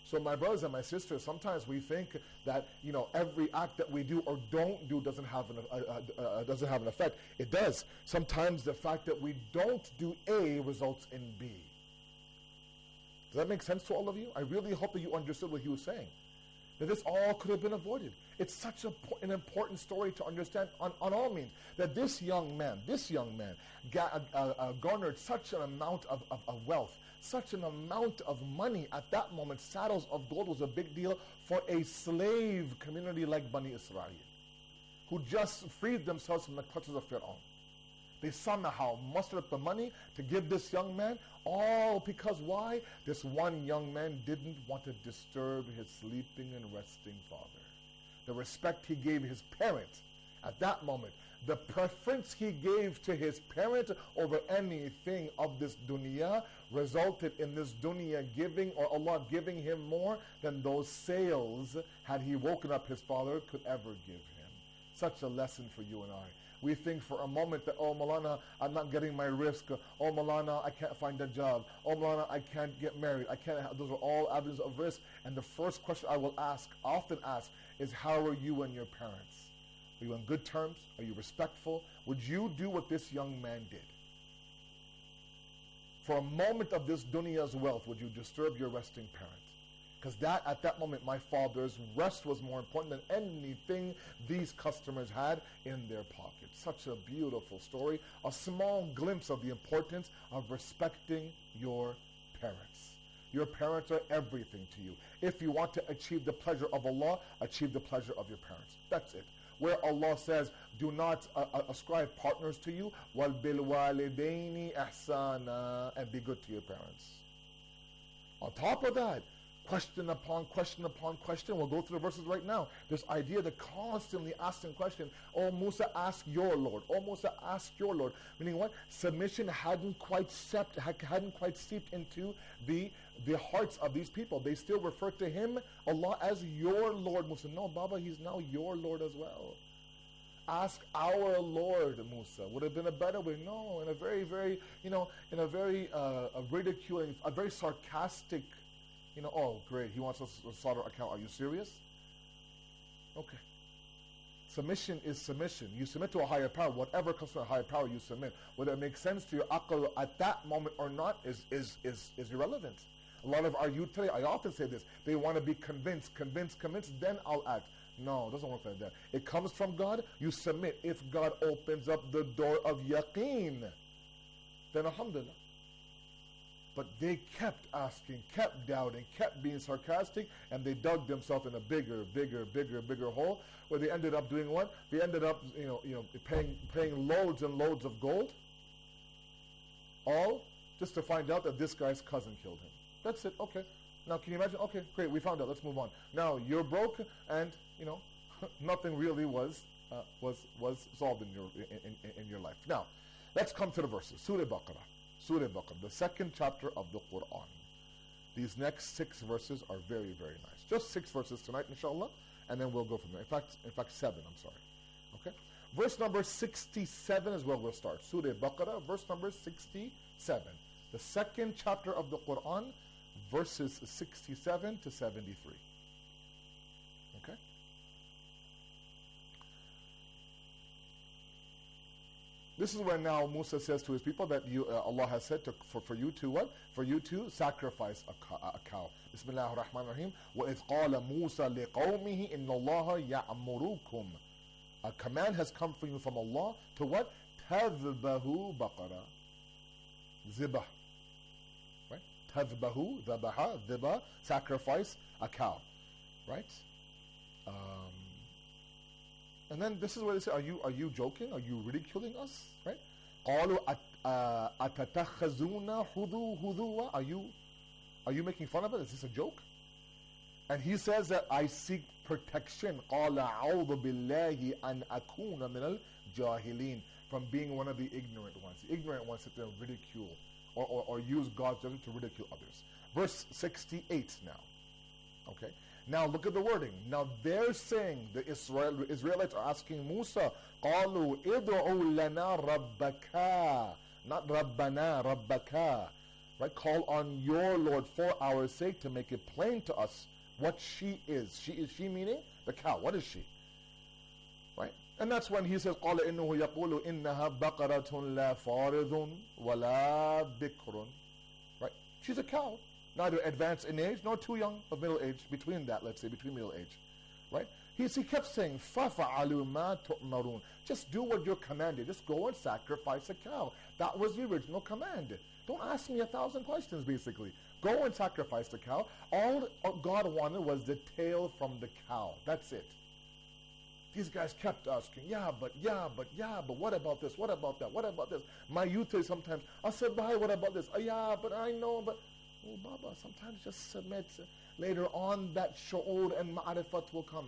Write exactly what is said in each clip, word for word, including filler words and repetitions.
So my brothers and my sisters, sometimes we think that, you know, every act that we do or don't do doesn't have an uh, uh, uh, doesn't have an effect. It does. Sometimes the fact that we don't do A results in B. Does that make sense to all of you? I really hope that you understood what he was saying. That this all could have been avoided. It's such a, an important story to understand on, on all means. That this young man, this young man, ga- uh, uh, garnered such an amount of, of, of wealth, such an amount of money at that moment. Saddles of gold was a big deal for a slave community like Bani Israel, who just freed themselves from the clutches of Fir'aun. They somehow mustered up the money to give this young man, all because why? This one young man didn't want to disturb his sleeping and resting father. The respect he gave his parent at that moment, the preference he gave to his parent over anything of this dunya resulted in this dunya giving, or Allah giving him more than those sales, had he woken up his father, could ever give him. Such a lesson for you and I. We think for a moment that, oh, Malana, I'm not getting my risk. Oh, Malana, I can't find a job. Oh, Malana, I can't get married. I can't. Have, those are all avenues of risk. And the first question I will ask, often ask, is how are you and your parents? Are you on good terms? Are you respectful? Would you do what this young man did? For a moment of this dunya's wealth, would you disturb your resting parent? Because that, at that moment, my father's rest was more important than anything these customers had in their pocket. Such a beautiful story. A small glimpse of the importance of respecting your parents. Your parents are everything to you. If you want to achieve the pleasure of Allah, achieve the pleasure of your parents. That's it. Where Allah says, do not uh, uh, ascribe partners to you, وَالْبِالْوَالِدَيْنِ إِحْسَانًا, and be good to your parents. On top of that, question upon question upon question. We'll go through the verses right now. This idea that constantly asking question. Oh, Musa, ask your Lord. Oh, Musa, ask your Lord. Meaning what? Submission hadn't quite sept, hadn't quite seeped into the the hearts of these people. They still refer to him, Allah, as your Lord. Musa, no, Baba, he's now your Lord as well. Ask our Lord, Musa. Would have been a better way. No, in a very, very, you know, in a very uh, a ridiculing, a very sarcastic. You know, oh, great, he wants us to start our account. Are you serious? Okay. Submission is submission. You submit to a higher power. Whatever comes from a higher power, you submit. Whether it makes sense to your aql at that moment or not is, is, is, is irrelevant. A lot of our youth today, I often say this, they want to be convinced, convinced, convinced, then I'll act. No, it doesn't work like that. It comes from God, you submit. If God opens up the door of yaqeen, then alhamdulillah. But they kept asking, kept doubting, kept being sarcastic, and they dug themselves in a bigger, bigger, bigger, bigger hole, where they ended up doing what? They ended up, you know, you know, paying paying loads and loads of gold, all just to find out that this guy's cousin killed him. That's it. Okay. Now, can you imagine? Okay, great. We found out. Let's move on. Now you're broke, and you know, nothing really was uh, was was solved in your in, in, in your life. Now, let's come to the verses. Surah Baqarah. Surah Baqarah, the second chapter of the Quran. These next six verses are very, very nice. Just six verses tonight, inshallah, and then we'll go from there. In fact, in fact, seven. I'm sorry. Okay. Verse number sixty-seven is where we'll start. Surah Baqarah, verse number sixty-seven. The second chapter of the Quran, verses sixty-seven to seventy-three. Okay? This is where now Musa says to his people that you, uh, Allah has said to, for, for you to what? For you to sacrifice a, ca- a cow. Bismillah ar-Rahman ar-Rahim. وَإِذْ قَالَ مُوسَى لِقَوْمِهِ إِنَّ اللَّهَ يَأْمُرُكُمْ. A command has come for you from Allah to what? تَذْبَهُ بَقَرَةً. Zibah. Right? تَذْبَهُ, ذَبَحَ, ذِبَا, sacrifice a cow. Right? Um, and then this is where they say, are you are you joking? Are you ridiculing us? Right? قَالُوا أَتَتَخَذُونَ هُذُو هُذُوَ. Are you are you making fun of it? Is this a joke? And he says that I seek protection. قَالَ أَعُوذُ بِاللَّهِ أَنْ أَكُونَ مِنَ الْجَاهِلِينَ. From being one of the ignorant ones. The ignorant ones sit there and ridicule or, or, or use God's judgment to ridicule others. Verse sixty-eight now. Okay. Now look at the wording. Now they're saying, the Israel, Israelites are asking Musa, قَالُوا إِدْعُوا لَنَا رَبَّكَا. Not رَبَّنَا, رَبَّكَا. right? Call on your Lord for our sake to make it plain to us what she is. She is she meaning the cow. What is she? Right? And that's when he says, قَالَ إِنَّهُ يَقُولُ إِنَّهَا بَقَرَةٌ لَا فَارِضٌ وَلَا بِكْرٌ. Right? She's a cow. Neither advanced in age nor too young of middle age. Between that, let's say, between middle age. Right? He, he kept saying, فَفَعَلُوا مَا تُؤْمَرُونَ. Just do what you're commanded. Just go and sacrifice a cow. That was the original command. Don't ask me a thousand questions, basically. Go and sacrifice the cow. All God wanted was the tail from the cow. That's it. These guys kept asking, yeah, but, yeah, but, yeah, but what about this? What about that? What about this? My youth is sometimes, I said, bye, what about this? Oh, yeah, but I know, but, oh, Baba, sometimes just submit. Later on, that shu'ur and ma'arifat will come.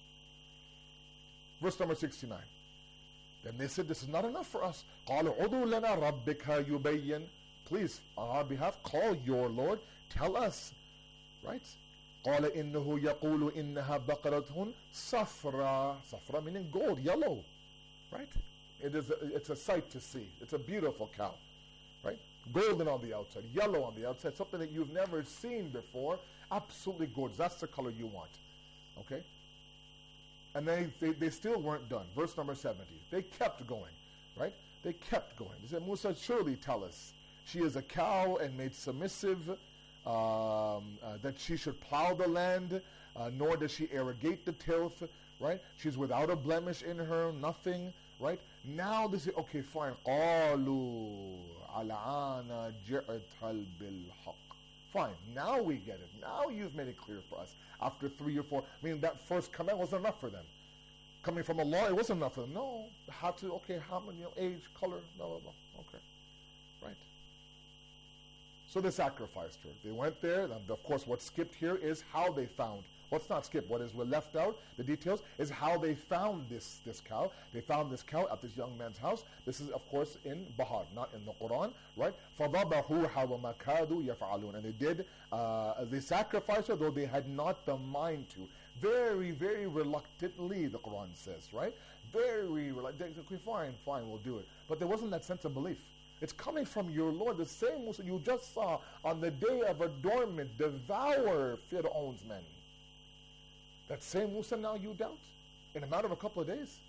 Verse number sixty-nine. Then they said, this is not enough for us. قَالُوا عُدُوا لَنَا رَبِّكَ يُبَيِّن. Please, on our behalf, call your Lord. Tell us. Right? قَالَ إِنَّهُ يَقُولُ إِنَّهَا بَقَرَةٌ صَفْرَى. Safra meaning gold, yellow. Right? It is a, it's a sight to see. It's a beautiful cow. Right? Golden on the outside, yellow on the outside, something that you've never seen before. Absolutely gorgeous. That's the color you want. Okay? And they, they, they still weren't done. Verse number seventy. They kept going. Right? They kept going. They said, Musa, surely tell us. She is a cow and made submissive, um, uh, that she should plow the land, uh, nor does she irrigate the tilth, right? She's without a blemish in her, nothing, right? Now they say, okay, fine. قَالُوا عَلْعَانَ جِئْتَ بِالْحَقِّ. Fine, now we get it. Now you've made it clear for us. After three or four, I mean, that first command wasn't enough for them. Coming from Allah, it wasn't enough for them. No, how to, okay, how many, you know, age, color, blah, blah, blah. Okay, right? So they sacrificed her. They went there, and of course what skipped here is how they found. What's not skipped, what is left out, the details, is how they found this, this cow. They found this cow at this young man's house. This is, of course, in Bahar, not in the Quran, right? فَضَبَحُوهَا وَمَا كَادُوا يَفْعَلُونَ. And they did, uh, they sacrificed her, though they had not the mind to. Very, very reluctantly, the Quran says, right? Very reluctantly. Okay, fine, fine, we'll do it. But there wasn't that sense of belief. It's coming from your Lord, the same Musa you just saw on the day of adornment devour Fir'aun's men. That same Musa now you doubt in a matter of a couple of days.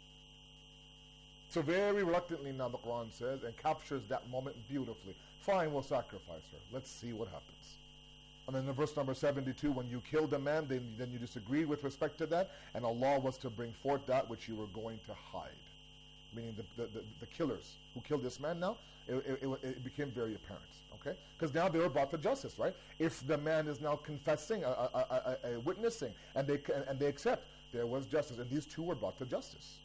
So very reluctantly now the Quran says and captures that moment beautifully. Fine, we'll sacrifice her. Let's see what happens. And then in verse number seventy-two, when you killed a man, then, then you disagreed with respect to that, and Allah was to bring forth that which you were going to hide. Meaning the, the, the, the killers who killed this man now, it, it, it, it became very apparent. Okay? Because now they were brought to justice, right? If the man is now confessing, uh, uh, uh, uh, uh, witnessing, and they and they accept, there was justice, and these two were brought to justice.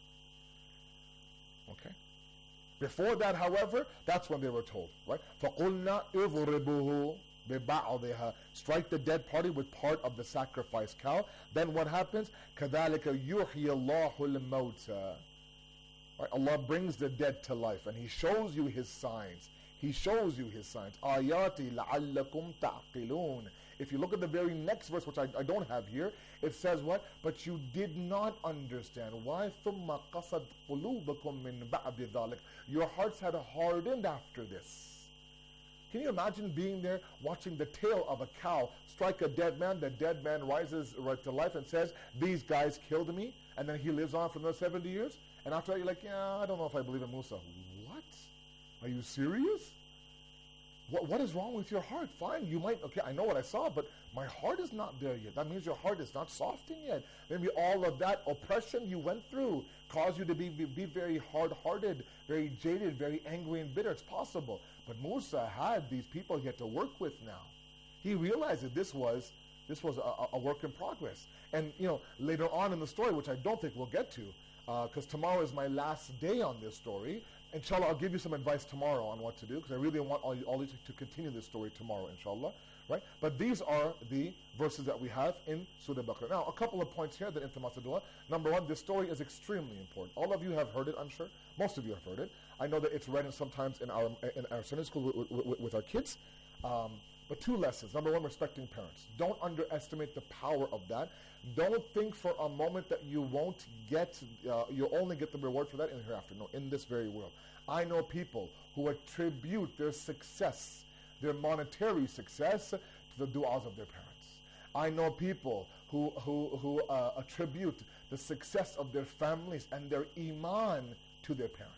Okay? Before that, however, that's when they were told, right? فَقُلْنَا اِضْرِبُهُ بِبَعْضِهَا. Strike the dead party with part of the sacrificed cow. Then what happens? كَذَلِكَ يُحْيِي اللَّهُ الْمَوْتَى. Right? Allah brings the dead to life, and He shows you His signs. He shows you His signs. آيَاتِ لَعَلَّكُمْ تَعْقِلُونَ. If you look at the very next verse, which I, I don't have here, it says what? But you did not understand. Why? ثُمَّ قَصَدْ قُلُوبَكُمْ مِنْ بَعْدِ ذَلِكَ. Your hearts had hardened after this. Can you imagine being there, watching the tail of a cow strike a dead man? The dead man rises right to life and says, these guys killed me, and then he lives on for another seventy years? And after that, you're like, yeah, I don't know if I believe in Musa. What? Are you serious? What, what is wrong with your heart? Fine, you might, okay, I know what I saw, but my heart is not there yet. That means your heart is not softened yet. Maybe all of that oppression you went through caused you to be, be, be very hard-hearted, very jaded, very angry and bitter. It's possible. But Musa had these people he had to work with now. He realized that this was this was a, a work in progress. And, you know, later on in the story, which I don't think we'll get to, because uh, tomorrow is my last day on this story. Inshallah, I'll give you some advice tomorrow on what to do, because I really want all you, all you to, to continue this story tomorrow, inshallah. Right? But these are the verses that we have in Surah Baqarah. Now, a couple of points here that in Tamasadullah. Number one, this story is extremely important. All of you have heard it, I'm sure. Most of you have heard it. I know that it's read in sometimes in our in our Sunday school with, with, with our kids. Um, but two lessons. Number one, respecting parents. Don't underestimate the power of that. Don't think for a moment that you won't get, uh, you'll only get the reward for that in the hereafter. No, in this very world. I know people who attribute their success, their monetary success to the du'as of their parents. I know people who, who, who uh, attribute the success of their families and their iman to their parents.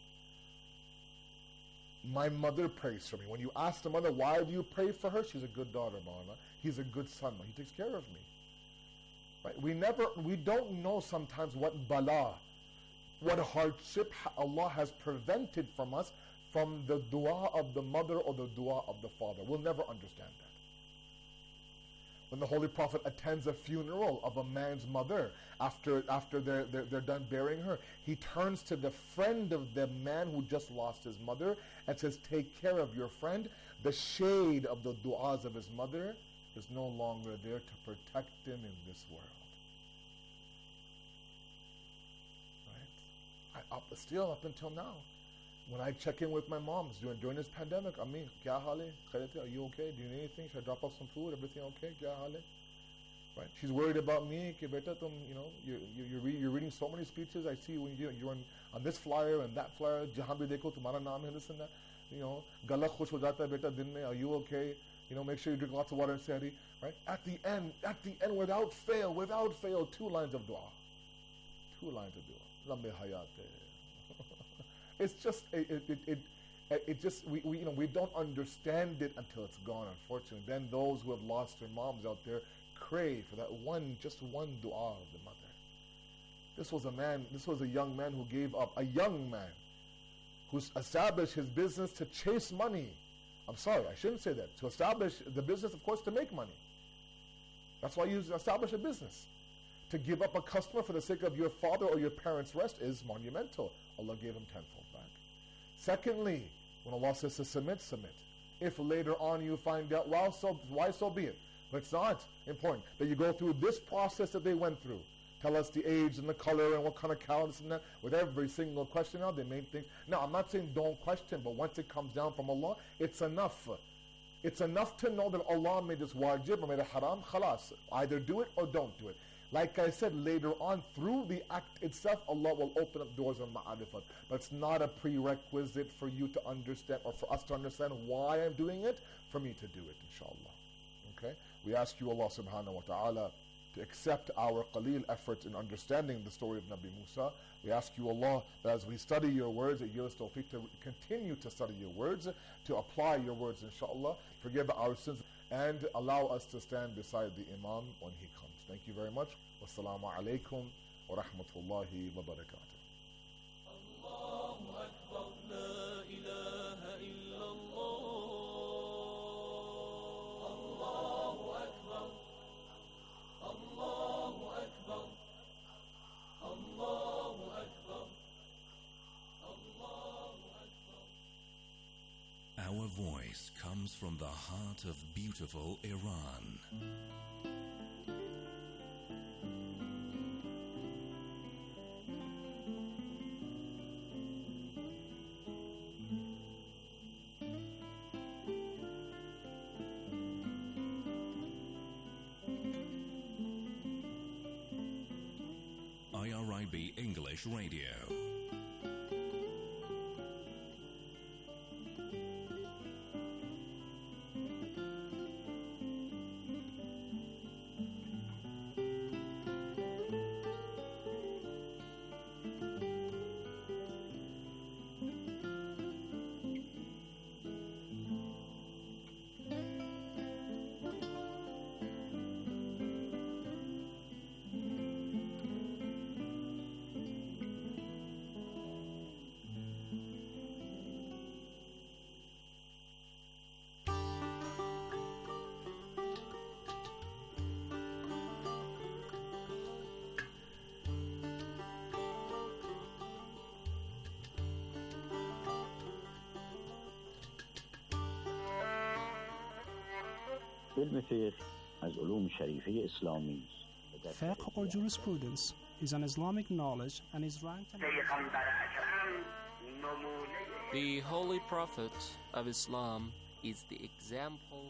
My mother prays for me. When you ask the mother, why do you pray for her? She's a good daughter, Mawlana. He's a good son. He takes care of me. Right? We never, we don't know sometimes what bala, what hardship Allah has prevented from us from the dua of the mother or the dua of the father. We'll never understand that. When the Holy Prophet attends a funeral of a man's mother, after after they're, they're, they're done burying her, he turns to the friend of the man who just lost his mother and says, take care of your friend. The shade of the du'as of his mother is no longer there to protect him in this world. Right? I, up, still up until now, when I check in with my moms during, during this pandemic, I mean, kya hal hai? Are you okay? Do you need anything? Should I drop off some food? Everything okay? Kya hal hai? Right? She's worried about me. Ke beta, tum, you know, you, you, you're, re- you're reading so many speeches. I see when you, you're on, on this flyer and that flyer. Jahan bhi dekho, tumhara naam hai, this and that. You know, gala khush ho jata hai beta din mein. Are you okay? You know, make sure you drink lots of water and sehri. Right? At the end, at the end, without fail, without fail, two lines of dua. Two lines of dua. Lambe hayat hai. It's just it it, it it it just we, we you know we don't understand it until it's gone. Unfortunately, then those who have lost their moms out there crave for that one, just one dua of the mother. This was a man. This was a young man who gave up. A young man who established his business to chase money. I'm sorry, I shouldn't say that. To establish the business, of course, to make money. That's why you establish a business. To give up a customer for the sake of your father or your parents' rest is monumental. Allah gave him tenfold back. Secondly, when Allah says to submit, submit. If later on you find out, well, so why so be it. But it's not important that you go through this process that they went through. Tell us the age and the color and what kind of cow and that. With every single question now, they made things. Now, I'm not saying don't question, but once it comes down from Allah, it's enough. It's enough to know that Allah made this wajib or made it haram, khalas. Either do it or don't do it. Like I said, later on, through the act itself, Allah will open up doors of ma'arifat. But it's not a prerequisite for you to understand, or for us to understand why I'm doing it, for me to do it, inshallah. Okay? We ask you, Allah subhanahu wa ta'ala, to accept our qaleel efforts in understanding the story of Nabi Musa. We ask you, Allah, that as we study your words, that you give us tawfiq to continue to study your words, to apply your words, inshallah, forgive our sins, and allow us to stand beside the Imam when he comes. Thank you very much. Wassalamu alaikum wa rahmatullahi wa barakatuh. Allahu Akbar, la ilaha illallah. Allahu Akbar, Allahu Akbar, Allahu Akbar, Allahu Akbar. Our voice comes from the heart of beautiful Iran. I R I B English Radio. علم فقه از علوم شریفه اسلامی است. Fiqh or jurisprudence is an Islamic knowledge and is ranked among The Holy Prophet of Islam is the example.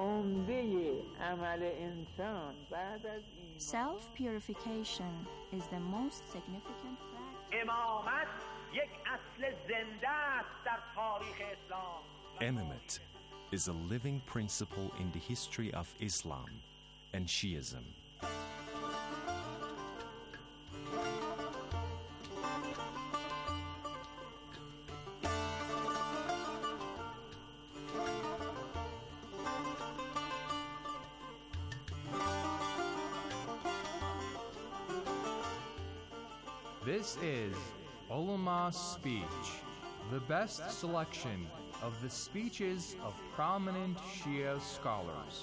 Self-purification is the most significant practice. Eminent is a living principle in the history of Islam and Shiism. This is Ulama Speech, the best selection of the speeches of prominent Shia scholars.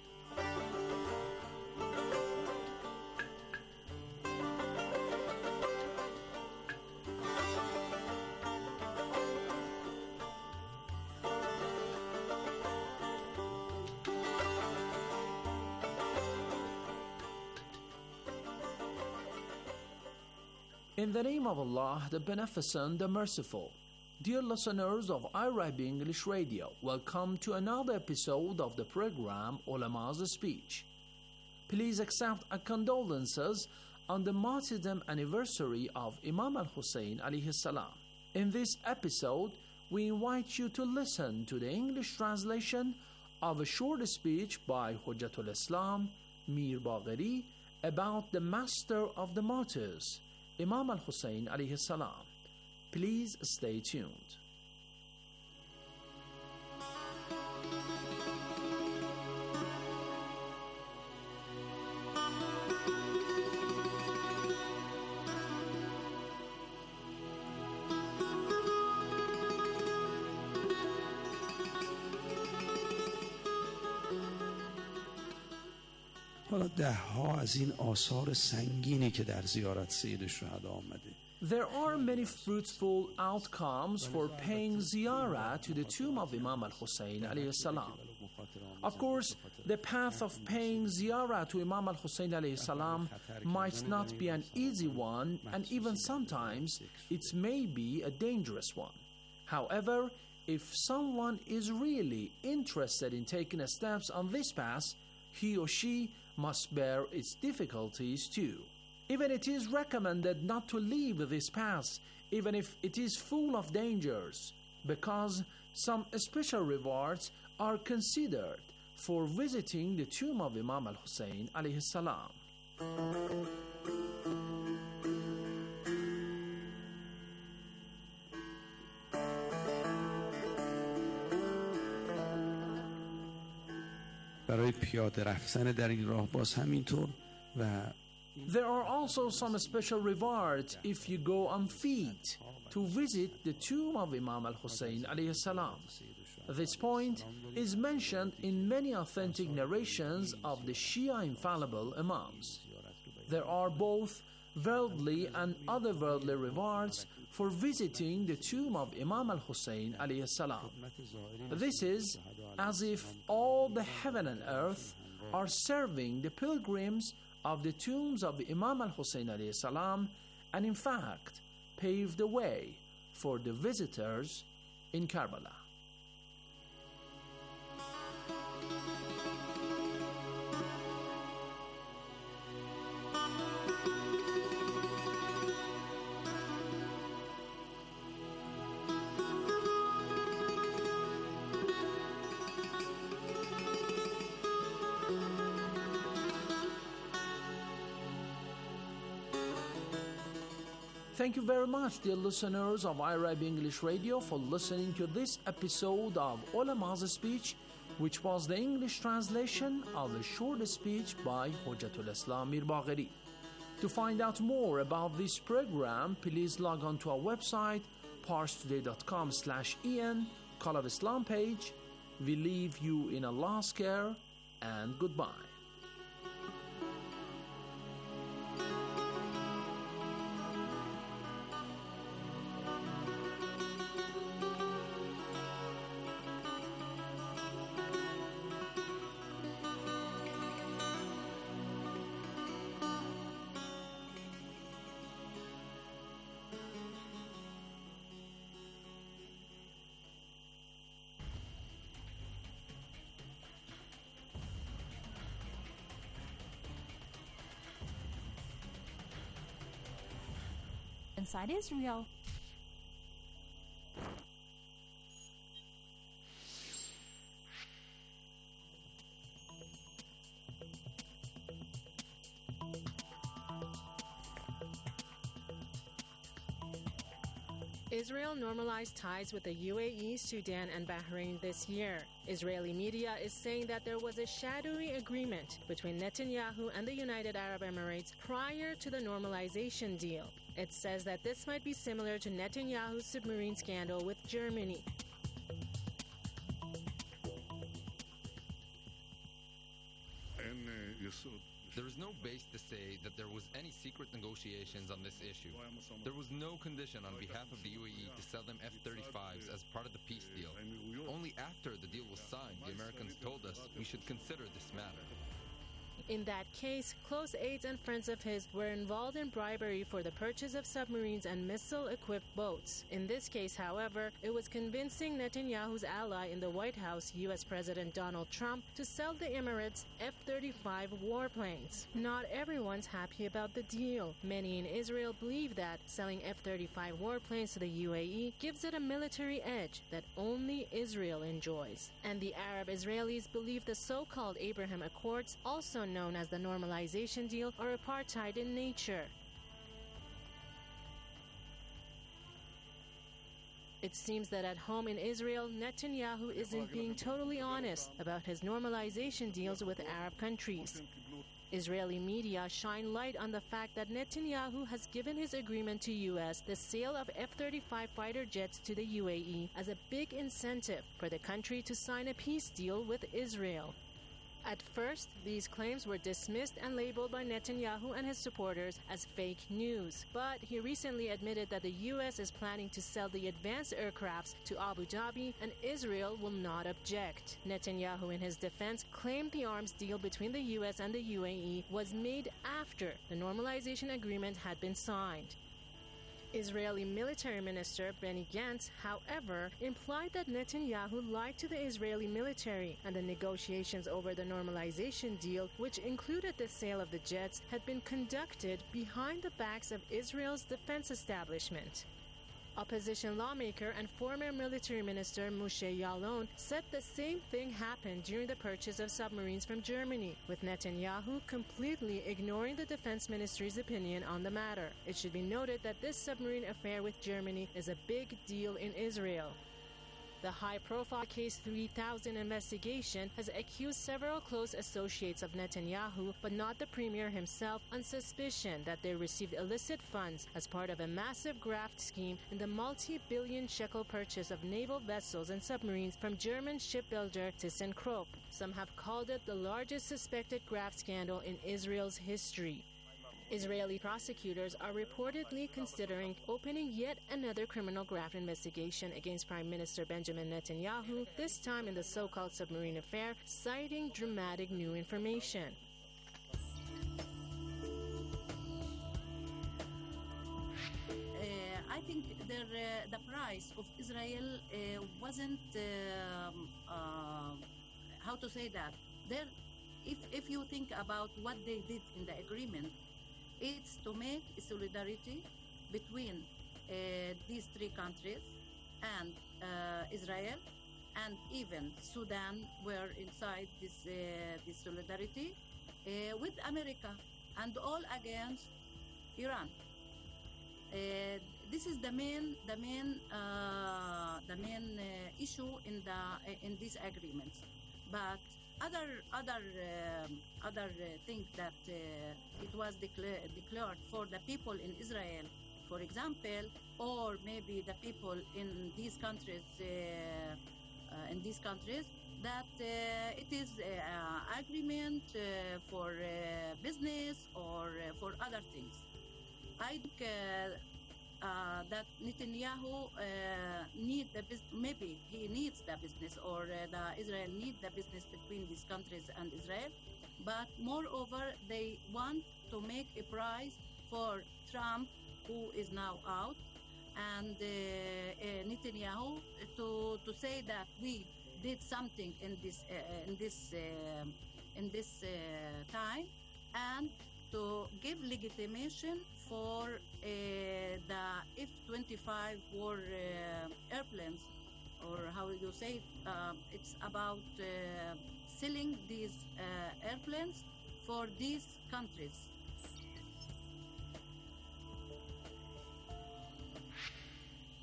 In the name of Allah, the Beneficent, the Merciful. Dear listeners of iRabi English Radio, welcome to another episode of the program Ulama's Speech. Please accept our condolences on the martyrdom anniversary of Imam al-Hussein alayhi salam. In this episode, we invite you to listen to the English translation of a short speech by Hujjatul Islam, Mir Bagheri, about the master of the martyrs, Imam al-Hussein alayhi salam. Please stay tuned. حالا ده ها از این آثار سنگینی که در زیارت سید الشهدا آمده. There are many fruitful outcomes for paying ziyarah to the tomb of Imam al-Hussein alayhi salam. Of course, the path of paying ziyarah to Imam al-Hussein alayhi salam might not be an easy one, and even sometimes it may be a dangerous one. However, if someone is really interested in taking steps on this path, he or she must bear its difficulties too. Even it is recommended not to leave this path, even if it is full of dangers, because some special rewards are considered for visiting the tomb of Imam al-Hussein alayhi salam. برای پیاده رفتن در این راه باز همینطور و There are also some special rewards if you go on feet to visit the tomb of Imam al-Hussein alayhi salam. This point is mentioned in many authentic narrations of the Shia infallible Imams. There are both worldly and otherworldly rewards for visiting the tomb of Imam al-Hussein alayhi salam. This is as if all the heaven and earth are serving the pilgrims of the tombs of Imam al-Hussein alayhi salam, and in fact pave the way for the visitors in Karbala. Thank you very much, dear listeners of iRabi English Radio, for listening to this episode of Ulama's Speech, which was the English translation of a short speech by Hujjatul Islam Mir Bagheri. To find out more about this program, please log on to our website, parstoday.com slash en, Call of Islam page. We leave you in Allah's care, and goodbye. Inside Israel. Israel normalized ties with the U A E, Sudan, and Bahrain this year. Israeli media is saying that there was a shadowy agreement between Netanyahu and the United Arab Emirates prior to the normalization deal. It says that this might be similar to Netanyahu's submarine scandal with Germany. There is no base to say that there was any secret negotiations on this issue. There was no condition on behalf of the U A E to sell them F thirty-fives as part of the peace deal. Only after the deal was signed, the Americans told us we should consider this matter. In that case, close aides and friends of his were involved in bribery for the purchase of submarines and missile-equipped boats. In this case, however, it was convincing Netanyahu's ally in the White House, U S President Donald Trump, to sell the Emirates F thirty-five warplanes. Not everyone's happy about the deal. Many in Israel believe that selling F thirty-five warplanes to the U A E gives it a military edge that only Israel enjoys. And the Arab Israelis believe the so-called Abraham Accords, also known known as the normalization deal, are apartheid in nature. It seems that at home in Israel, Netanyahu isn't being totally honest about his normalization deals with Arab countries. Israeli media shine light on the fact that Netanyahu has given his agreement to U S the sale of F thirty-five fighter jets to the U A E as a big incentive for the country to sign a peace deal with Israel. At first, these claims were dismissed and labeled by Netanyahu and his supporters as fake news. But he recently admitted that the U S is planning to sell the advanced aircrafts to Abu Dhabi, and Israel will not object. Netanyahu, in his defense, claimed the arms deal between the U S and the U A E was made after the normalization agreement had been signed. Israeli military minister Benny Gantz, however, implied that Netanyahu lied to the Israeli military, and the negotiations over the normalization deal, which included the sale of the jets, had been conducted behind the backs of Israel's defense establishment. Opposition lawmaker and former military minister Moshe Yaalon said the same thing happened during the purchase of submarines from Germany, with Netanyahu completely ignoring the defense ministry's opinion on the matter. It should be noted that this submarine affair with Germany is a big deal in Israel. The high-profile Case three thousand investigation has accused several close associates of Netanyahu, but not the premier himself, on suspicion that they received illicit funds as part of a massive graft scheme in the multi-billion shekel purchase of naval vessels and submarines from German shipbuilder ThyssenKrupp. Some have called it the largest suspected graft scandal in Israel's history. Israeli prosecutors are reportedly considering opening yet another criminal graft investigation against Prime Minister Benjamin Netanyahu, this time in the so-called submarine affair, citing dramatic new information. Uh, I think the, uh, the price of Israel uh, wasn't, um, uh, how to say that, there, if, if you think about what they did in the agreement, it's to make a solidarity between uh, these three countries and uh, Israel, and even Sudan were inside this uh, this solidarity uh, with America, and all against Iran. Uh, this is the main the main uh, the main uh, issue in the in these agreements, but. Other other um, other uh, thing that uh, it was declare, declared for the people in Israel, for example, or maybe the people in these countries uh, uh, in these countries that uh, it is uh, agreement uh, for uh, business or uh, for other things. I think uh, Uh, that Netanyahu uh, need the bus- maybe he needs the business, or uh, the Israel need the business between these countries and Israel, but moreover they want to make a prize for Trump, who is now out, and uh, uh, Netanyahu to to say that we did something in this uh, in this uh, in this uh, time, and to give legitimation for uh, the F twenty-five war uh, airplanes, or how you say it, uh, it's about uh, selling these uh, airplanes for these countries.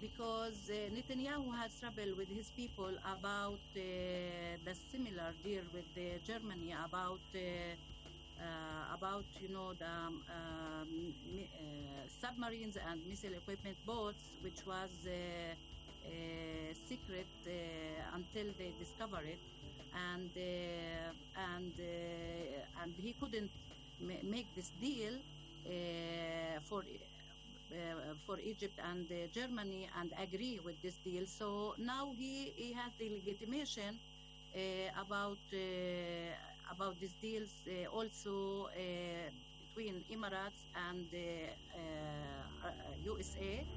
because uh, Netanyahu has trouble with his people about uh, the similar deal with uh, Germany about uh, uh, about you know the um, um, mi- uh, submarines and missile equipment boats, which was uh, uh, secret uh, until they discover it, and uh, and uh, and he couldn't ma- make this deal uh, for. Uh, for Egypt and uh, Germany and agree with this deal. So now he, he has the legitimation uh, about uh, about these deals uh, also uh, between Emirates and uh, uh, uh, U S A.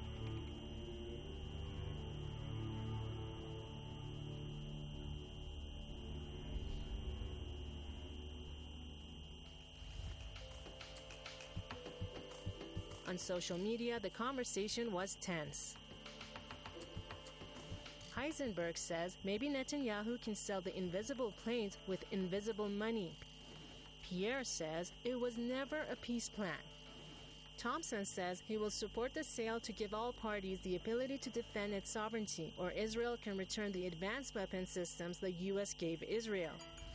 On social media, the conversation was tense. Heisenberg says maybe Netanyahu can sell the invisible planes with invisible money. Pierre says it was never a peace plan. Thompson says he will support the sale to give all parties the ability to defend its sovereignty, or Israel can return the advanced weapon systems the U S gave Israel.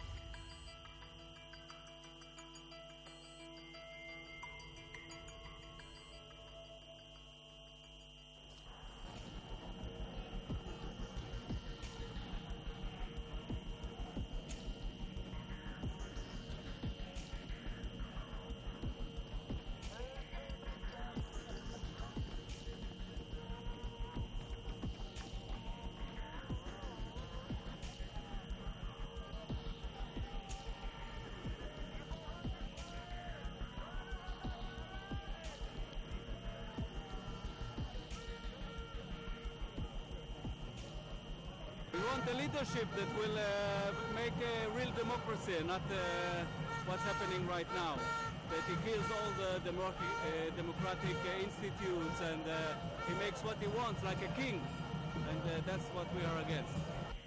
We want a leadership that will uh, make a real democracy, not uh, what's happening right now. That he kills all the democ- uh, democratic uh, institutes and uh, he makes what he wants, like a king. And uh, that's what we are against.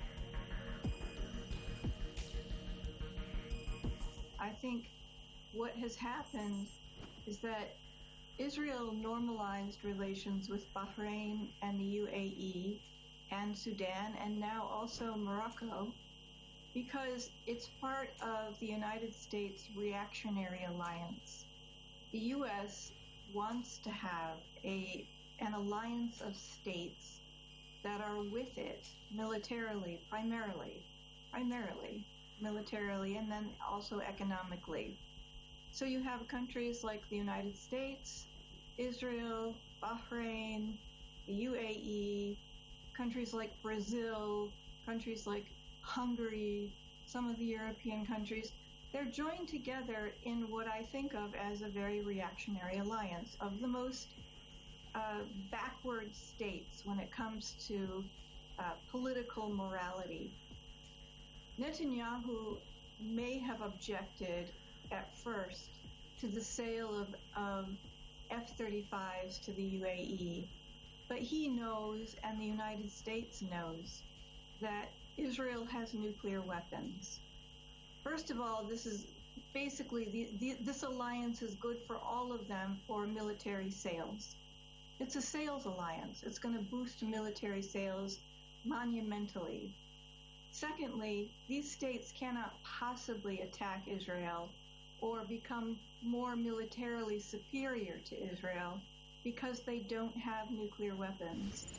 I think what has happened is that Israel normalized relations with Bahrain and the U A E and Sudan and now also Morocco because it's part of the United States reactionary alliance. The U S wants to have a an alliance of states that are with it militarily, primarily, primarily, militarily, and then also economically. So you have countries like the United States, Israel, Bahrain, the U A E, countries like Brazil, countries like Hungary, some of the European countries. They're joined together in what I think of as a very reactionary alliance of the most uh, backward states when it comes to uh, political morality. Netanyahu may have objected at first to the sale of, of F thirty-fives to the U A E, but he knows, and the United States knows, that Israel has nuclear weapons. First of all, this is basically, the, the, this alliance is good for all of them for military sales. It's a sales alliance. It's going to boost military sales monumentally. Secondly, these states cannot possibly attack Israel or become more militarily superior to Israel because they don't have nuclear weapons.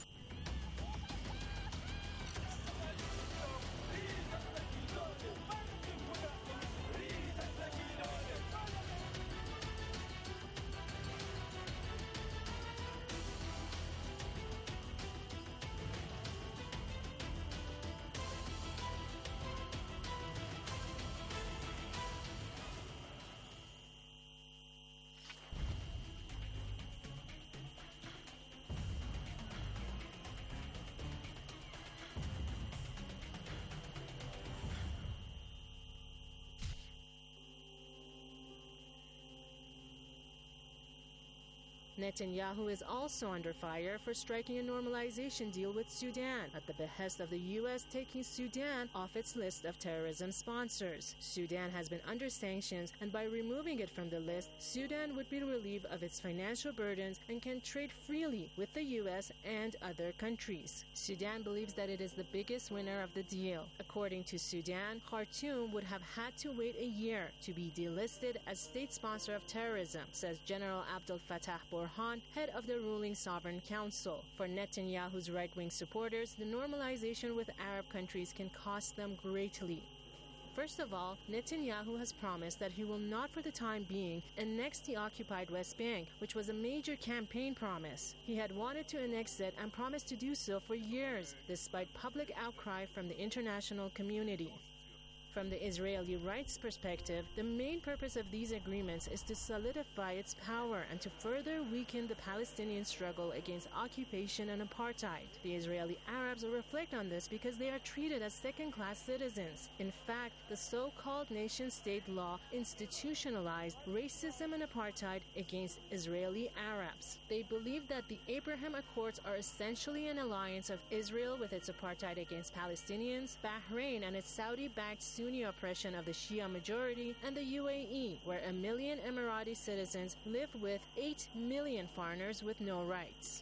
Netanyahu is also under fire for striking a normalization deal with Sudan at the behest of the U S taking Sudan off its list of terrorism sponsors. Sudan has been under sanctions, and by removing it from the list, Sudan would be relieved of its financial burdens and can trade freely with the U S and other countries. Sudan believes that it is the biggest winner of the deal. According to Sudan, Khartoum would have had to wait a year to be delisted as state sponsor of terrorism, says General Abdel Fattah Burhan, head of the ruling Sovereign Council. For Netanyahu's right-wing supporters, the normalization with Arab countries can cost them greatly. First of all, Netanyahu has promised that he will not for the time being annex the occupied West Bank, which was a major campaign promise. He had wanted to annex it and promised to do so for years, despite public outcry from the international community. From the Israeli rights perspective, the main purpose of these agreements is to solidify its power and to further weaken the Palestinian struggle against occupation and apartheid. The Israeli Arabs reflect on this because they are treated as second-class citizens. In fact, the so-called nation-state law institutionalized racism and apartheid against Israeli Arabs. They believe that the Abraham Accords are essentially an alliance of Israel with its apartheid against Palestinians, Bahrain and its Saudi-backed Sunni oppression of the Shia majority, and the U A E, where a million Emirati citizens live with eight million foreigners with no rights.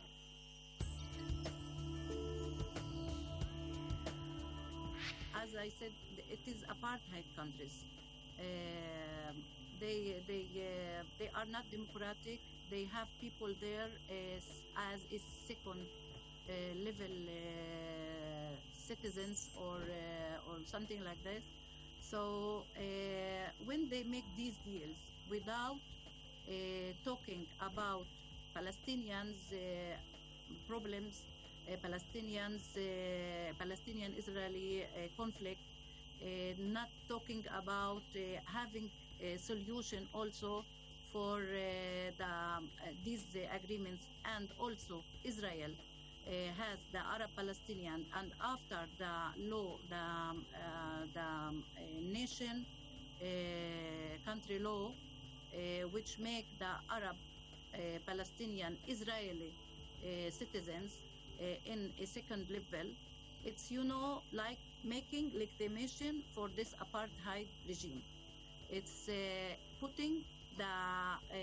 As I said, it is apartheid countries. Uh, they they uh, they are not democratic. They have people there as, as a second uh, level uh, citizens or uh, or something like this. So uh, when they make these deals without uh, talking about Palestinians' uh, problems, uh, Palestinians, uh, Palestinian-Israeli uh, conflict, uh, not talking about uh, having a solution also for uh, the, uh, these uh, agreements, and also Israel Uh, has the Arab Palestinian, and after the law, the, um, uh, the um, uh, nation uh, country law, uh, which make the Arab uh, Palestinian Israeli uh, citizens uh, in a second level. It's, you know, like making legitimation for this apartheid regime. It's uh, putting the, uh,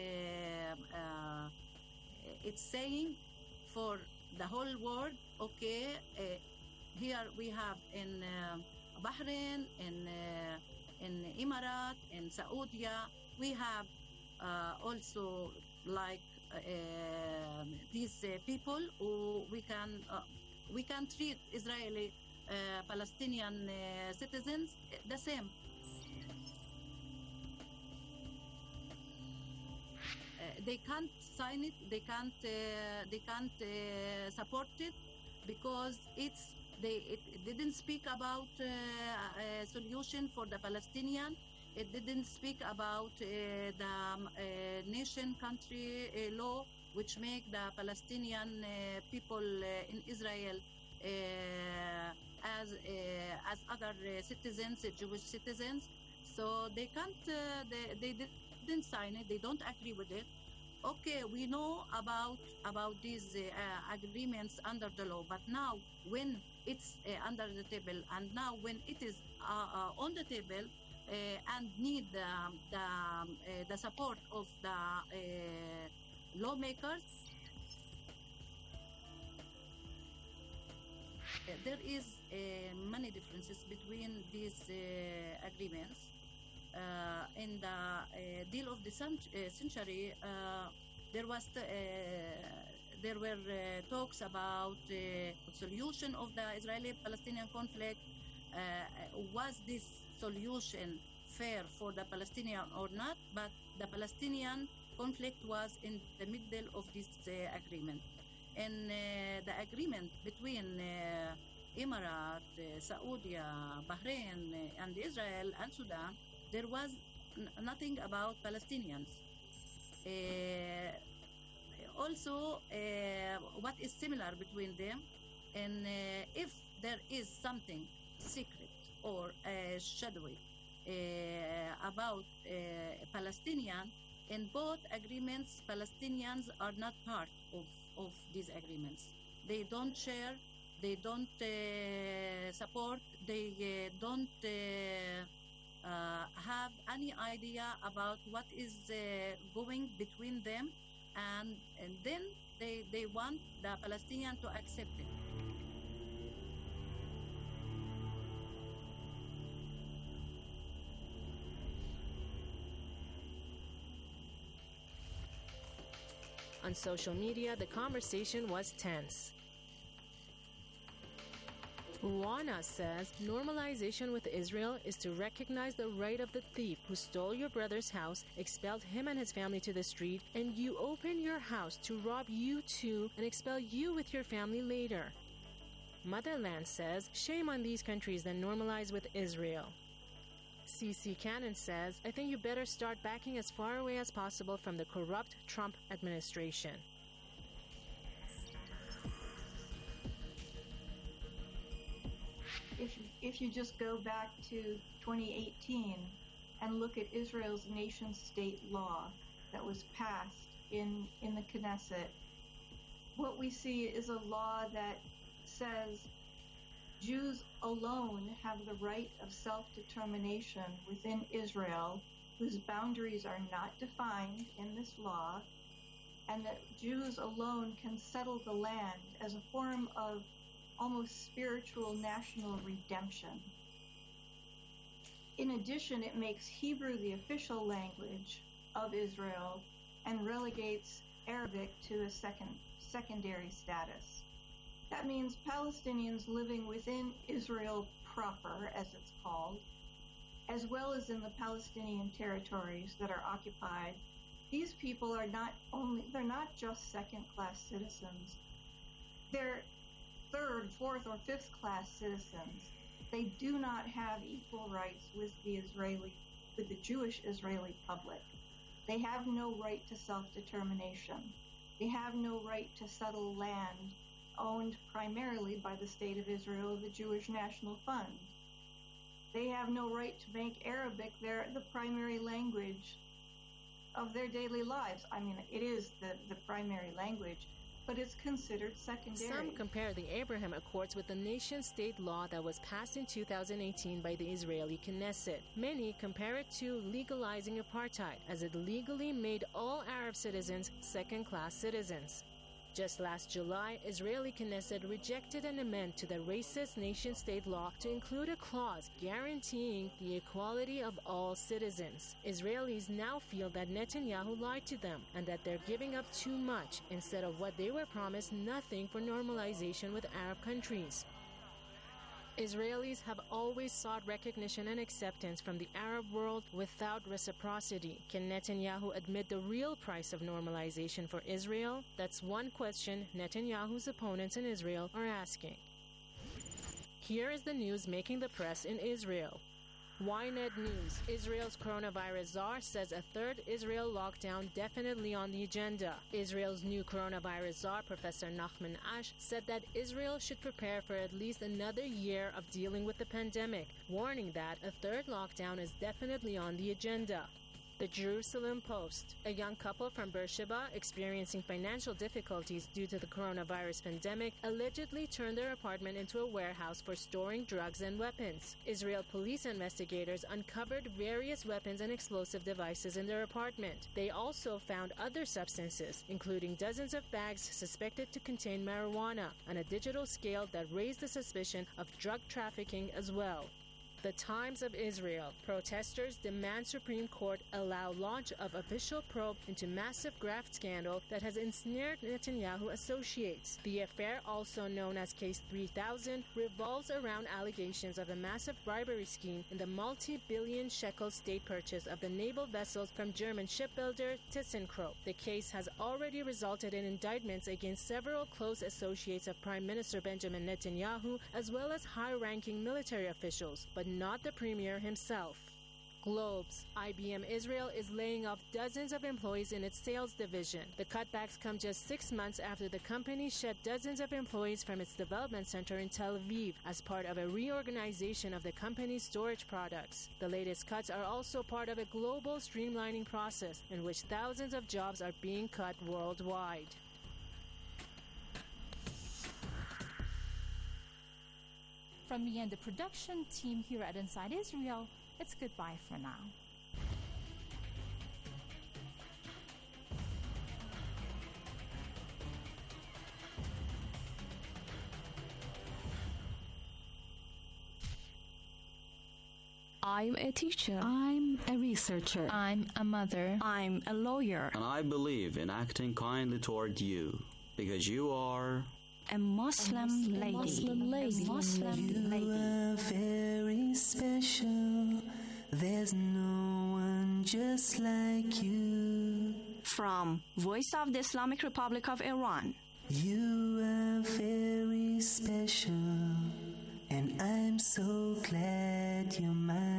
uh, it's saying for the whole world, okay, uh, here we have in uh, Bahrain, in uh, in Emirat, in Saudi, we have uh, also like uh, these uh, people who we can uh, we can treat Israeli uh, Palestinian uh, citizens the same. They can't sign it. They can't. Uh, they can't uh, support it because it's. They it, it didn't speak about uh, a solution for the Palestinian. It didn't speak about uh, the um, uh, nation country uh, law, which make the Palestinian uh, people uh, in Israel uh, as uh, as other uh, citizens, uh, Jewish citizens. So they can't. Uh, they they didn't sign it. They don't agree with it. Okay, we know about about these uh, agreements under the law, but now when it's uh, under the table, and now when it is uh, uh, on the table uh, and need uh, the uh, the support of the uh, lawmakers, uh, there is uh, many differences between these uh, agreements. Uh, in the uh, deal of the cent- uh, century, uh, there was the, uh, there were uh, talks about uh, solution of the Israeli-Palestinian conflict. Uh, was this solution fair for the Palestinian or not? But the Palestinian conflict was in the middle of this uh, agreement, and uh, the agreement between uh, Emirat, uh, Saudi, Bahrain, uh, and Israel and Sudan, there was n- nothing about Palestinians. Uh, also, uh, what is similar between them, and uh, if there is something secret or uh, shadowy uh, about uh, Palestinian, In both agreements, Palestinians are not part of, of these agreements. They don't share, they don't uh, support, they uh, don't uh, uh, have any idea about what is uh, going between them, and, and then they, they want the Palestinian to accept it. On social media, the conversation was tense. Ruana says normalization with Israel is to recognize the right of the thief who stole your brother's house, expelled him and his family to the street, and you open your house to rob you too and expel you with your family later. Motherland says shame on these countries that normalize with Israel. C C Cannon says, I think you better start backing as far away as possible from the corrupt Trump administration. If, if you just go back to twenty eighteen and look at Israel's nation-state law that was passed in, in the Knesset, what we see is a law that says Jews alone have the right of self-determination within Israel, whose boundaries are not defined in this law, and that Jews alone can settle the land as a form of almost spiritual national redemption. In addition, it makes Hebrew the official language of Israel and relegates Arabic to a second, secondary status. That means Palestinians living within Israel proper, as it's called, as well as in the Palestinian territories that are occupied, these people are not only, they're not just second-class citizens. They're third, fourth, or fifth-class citizens. They do not have equal rights with the Israeli, with the Jewish Israeli public. They have no right to self-determination. They have no right to settle land owned primarily by the State of Israel, the Jewish National Fund. They have no right to make Arabic their the primary language of their daily lives. I mean, it is the, the primary language, but it's considered secondary. Some compare the Abraham Accords with the nation-state law that was passed in two thousand eighteen by the Israeli Knesset. Many compare it to legalizing apartheid, as it legally made all Arab citizens second-class citizens. Just last July, Israeli Knesset rejected an amendment to the racist nation-state law to include a clause guaranteeing the equality of all citizens. Israelis now feel that Netanyahu lied to them and that they're giving up too much instead of what they were promised, nothing for normalization with Arab countries. Israelis have always sought recognition and acceptance from the Arab world without reciprocity. Can Netanyahu admit the real price of normalization for Israel? That's one question Netanyahu's opponents in Israel are asking. Here is the news making the press in Israel. Ynet News. Israel's coronavirus czar says a third Israel lockdown definitely on the agenda. Israel's new coronavirus czar, Professor Nachman Ash, said that Israel should prepare for at least another year of dealing with the pandemic, warning that a third lockdown is definitely on the agenda. The Jerusalem Post. A young couple from Beersheba experiencing financial difficulties due to the coronavirus pandemic allegedly turned their apartment into a warehouse for storing drugs and weapons. Israel police investigators uncovered various weapons and explosive devices in their apartment. They also found other substances, including dozens of bags suspected to contain marijuana, and a digital scale that raised the suspicion of drug trafficking as well. The Times of Israel. Protesters demand Supreme Court allow launch of official probe into massive graft scandal that has ensnared Netanyahu associates. The affair, also known as Case three thousand, revolves around allegations of a massive bribery scheme in the multi-billion shekel state purchase of the naval vessels from German shipbuilder ThyssenKrupp. The case has already resulted in indictments against several close associates of Prime Minister Benjamin Netanyahu, as well as high-ranking military officials, but not the premier himself. Globes. I B M Israel is laying off dozens of employees in its sales division. The cutbacks come just six months after the company shed dozens of employees from its development center in Tel Aviv as part of a reorganization of the company's storage products. The latest cuts are also part of a global streamlining process in which thousands of jobs are being cut worldwide. From me and the production team here at Inside Israel, it's goodbye for now. I'm a teacher. I'm a researcher. I'm a mother. I'm a lawyer. And I believe in acting kindly toward you, because you are a Muslim, a Muslim lady. Muslim lady. A Muslim lady. You are very special. There's no one just like you. From Voice of the Islamic Republic of Iran. You are very special, and I'm so glad you're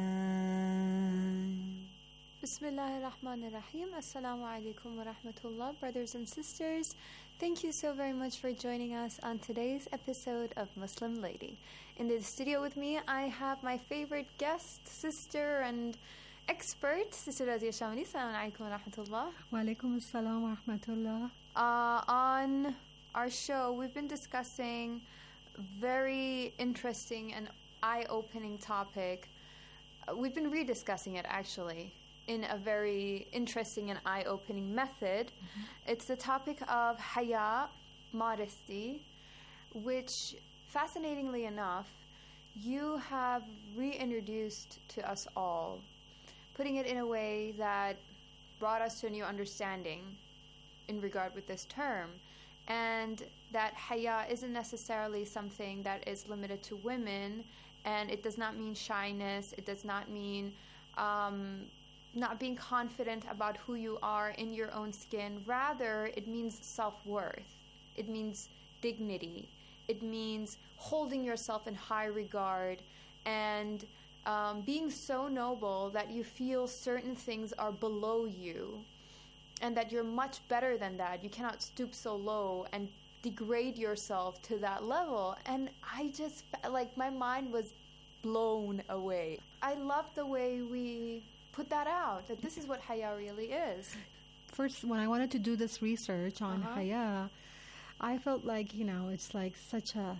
mine. Bismillahir Rahmanir Rahim. Assalamu alaikum wa rahmatullah, brothers and sisters. Thank you so very much for joining us on today's episode of Muslim Lady. In the studio with me, I have my favorite guest, sister, and expert, Sister Razia Shamli. Assalamu alaikum wa rahmatullah. Wa alaikum assalam wa rahmatullah. Uh, on our show, we've been discussing a very interesting and eye-opening topic. Uh, we've been rediscussing it, actually, in a very interesting and eye-opening method. Mm-hmm. It's the topic of haya, modesty, which, fascinatingly enough, you have reintroduced to us all, putting it in a way that brought us to a new understanding in regard with this term, and that haya isn't necessarily something that is limited to women, and it does not mean shyness, it does not mean um, not being confident about who you are in your own skin. Rather, it means self-worth, it means dignity, it means holding yourself in high regard, and um, being so noble that you feel certain things are below you, and that you're much better than that. You cannot stoop so low and degrade yourself to that level. And I just felt like my mind was blown away. I love the way we put that out, that this is what haya really is. First, when I wanted to do this research on Uh-huh. haya, I felt like, you know, it's like such a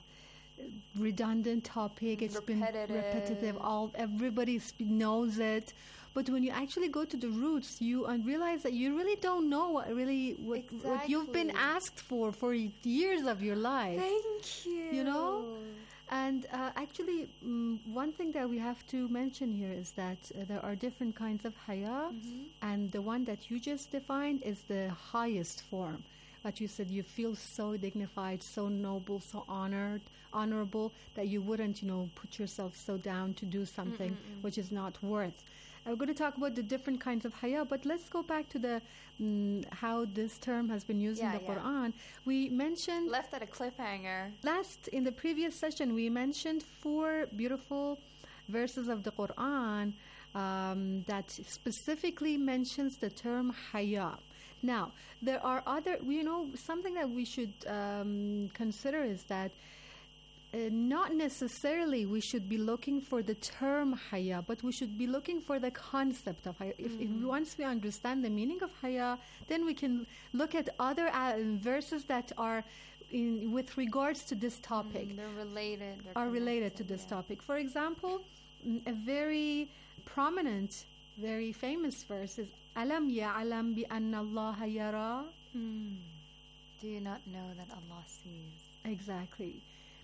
redundant topic. It's Repetitive. been repetitive. All everybody sp- knows it. But when you actually go to the roots, you uh, realize that you really don't know what really what, what you've been Exactly. asked for for years of your life. Thank you. You know? And uh, actually, mm, one thing that we have to mention here is that uh, there are different kinds of haya, Mhm. and the one that you just defined is the highest form. But you said you feel so dignified, so noble, so honored, honorable that you wouldn't, you know, put yourself so down to do something Mm-mm-mm. which is not worth. Uh, We're going to talk about the different kinds of haya, but let's go back to the mm, how this term has been used Yeah, in the yeah. Quran. We mentioned Left at a cliffhanger. last in the previous session we mentioned four beautiful verses of the Quran um, that specifically mentions the term haya. Now there are other, you know, something that we should um, consider is that uh, not necessarily we should be looking for the term haya, but we should be looking for the concept of haya. If, if Mhm. once we understand the meaning of haya, then we can look at other uh, verses that are in with regards to this topic. Mm, they're related. They're are related to connected, this yeah. topic. For example, mm, a very prominent, very famous verse is Alam ya'lam bi anna Allah yara. Mm. Do you not know that Allah sees? Exactly.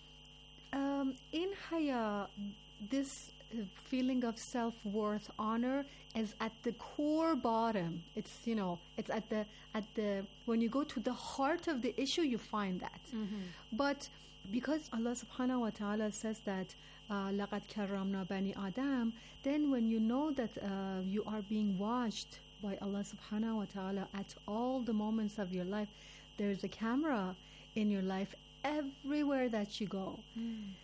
Um, in haya, this uh, feeling of self-worth, honor is at the core bottom. It's, you know, it's at the at the when you go to the heart of the issue, you find that. Mhm. But because Allah subhanahu wa ta'ala says that لَقَدْ كَرَّمْنَا بَنِي Adam, then when you know that uh, you are being watched by Allah subhanahu wa ta'ala at all the moments of your life, there is a camera in your life everywhere that you go. Mm.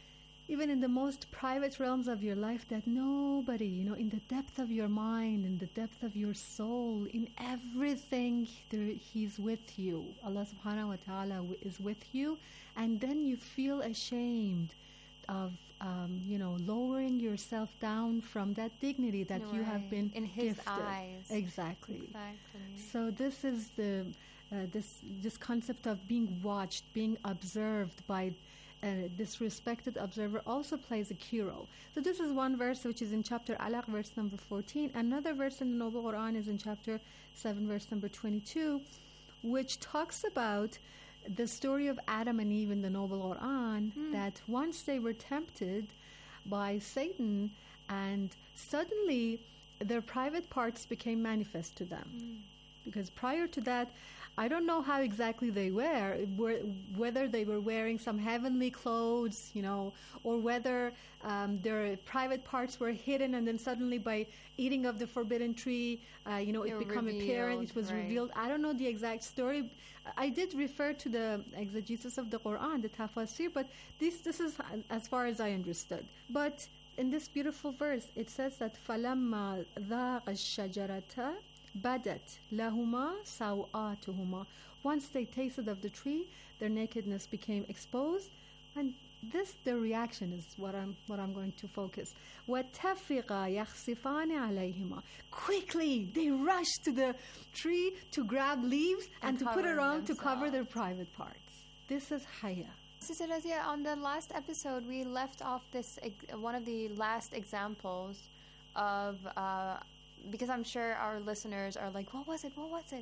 even in the most private realms of your life, that nobody, you know, in the depth of your mind, in the depth of your soul, in everything, there, He's with you. Allah subhanahu wa ta'ala w- is with you. And then you feel ashamed of, um, you know, lowering yourself down from that dignity that you have Right. been in His gifted. eyes. Exactly. Exactly. So this is the uh, this this concept of being watched, being observed by uh, this respected observer also plays a key role. So this is one verse which is in chapter Alaq, verse number fourteen. Another verse in the Noble Quran is in chapter seven, verse number twenty-two, which talks about the story of Adam and Eve in the Noble Quran, Hmm. that once they were tempted by Satan, and suddenly their private parts became manifest to them. Mm. Because prior to that, I don't know how exactly they were, were whether they were wearing some heavenly clothes, you know, or whether um, their private parts were hidden, and then suddenly by eating of the forbidden tree, uh, you know, They it were became apparent, revealed, it was right. revealed. I don't know the exact story. I did refer to the exegesis of the Quran, the tafsir, but this this is as far as I understood. But in this beautiful verse, it says that فَلَمَّا ذَاقَ الشَّجَرَةَ badat lahuma sawatuhuma. Once they tasted of the tree, their nakedness became exposed, and this the reaction is what I'm what I'm going to focus. وَاتَّفِقَا يَخْصِفَانِ عَلَيْهِمَا. Quickly they rush to the tree to grab leaves and, And to put it cover on to cover themselves. their private parts. This is haya. Sister Razia, on the last episode, we left off this ex- one of the last examples of, uh, because I'm sure our listeners are like, what was it? What was it?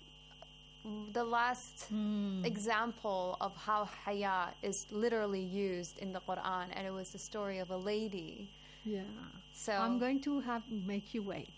The last example of how haya is literally used in the Quran, and it was the story of a lady. Yeah. So I'm going to have make you wait.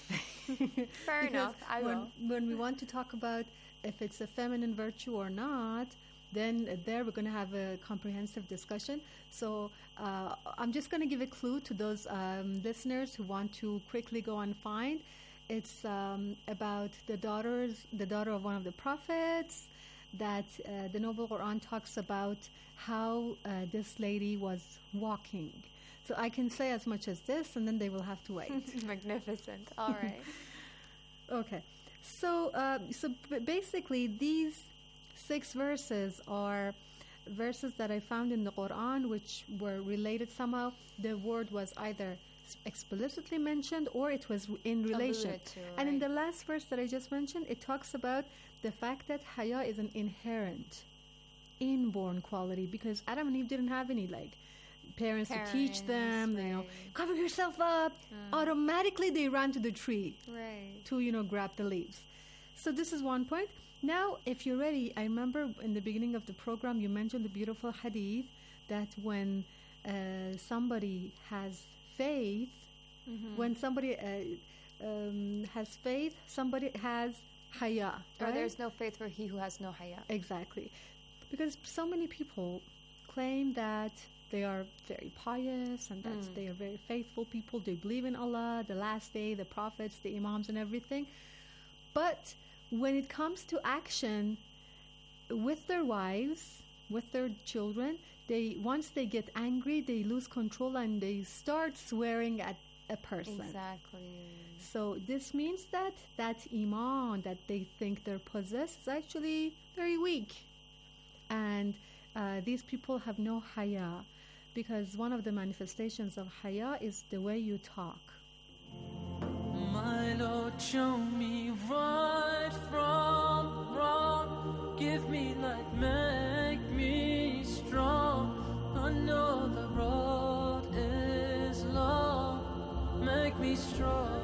Fair Because enough, I when, will. When we want to talk about if it's a feminine virtue or not, then there we're going to have a comprehensive discussion. So uh, I'm just going to give a clue to those um, listeners who want to quickly go and find. It's um, about the daughters, the daughter of one of the prophets, that uh, the Noble Quran talks about how uh, this lady was walking. So I can say as much as this, and then they will have to wait. Magnificent. All right. Okay. So, uh, so b- basically, these six verses are verses that I found in the Quran, which were related somehow. The word was either explicitly mentioned or it was in relation. Alluded to, And in right. the last verse that I just mentioned, it talks about the fact that haya is an inherent, inborn quality, because Adam and Eve didn't have any like parents, to teach them, you know, cover yourself up. Automatically they ran to the tree Right. to, you know, grab the leaves. So this is one point. Now, if you're ready, I remember in the beginning of the program you mentioned the beautiful hadith that when uh, somebody has faith, Mhm. when somebody uh, um, has faith, somebody has haya. Or Right? there's no faith for he who has no haya. Exactly. Because so many people claim that they are very pious and that Mm. they are very faithful people. They believe in Allah, the last day, the prophets, the imams and everything. But when it comes to action with their wives, with their children, they once they get angry, they lose control and they start swearing at a person. Exactly. So this means that that iman that they think they're possessed is actually very weak. And uh, these people have no haya, because one of the manifestations of haya is the way you talk. My Lord, show me right from wrong. Give me light, make me strong. I know the road is long. Make me strong.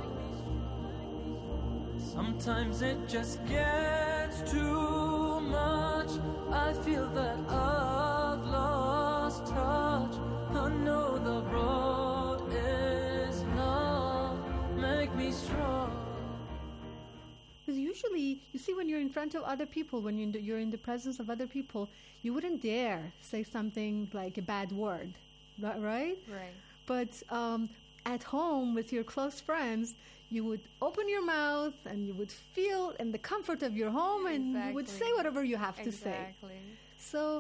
Sometimes it just gets too much. I feel that I've lost touch. I know the road is long. Make me strong. Because usually, you see, when you're in front of other people, when you're in, the, you're in the presence of other people, you wouldn't dare say something like a bad word, ri- right? Right. But um, at home with your close friends, you would open your mouth and you would feel in the comfort of your home and you would say Exactly. whatever you have to say. Exactly. So